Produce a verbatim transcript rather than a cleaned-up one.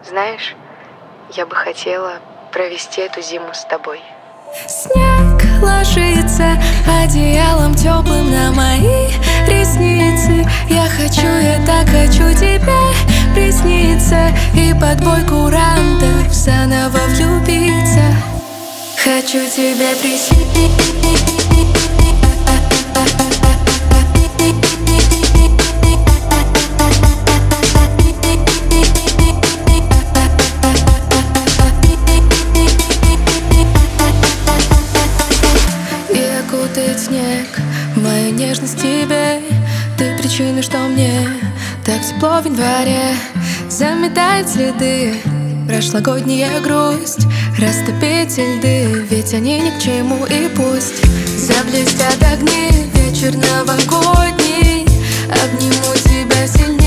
Знаешь, я бы хотела провести эту зиму с тобой. Снег ложится одеялом теплым на мои ресницы. Я хочу, я так хочу тебе присниться и под бой курантов заново влюбиться. Хочу тебе присниться. Окутает снег, моя нежность тебе. Ты причина, что мне так тепло в январе. Заметает следы прошлогодняя грусть, растопить льды, ведь они ни к чему. И пусть заблестят огни вечер новогодний, обниму тебя сильнее.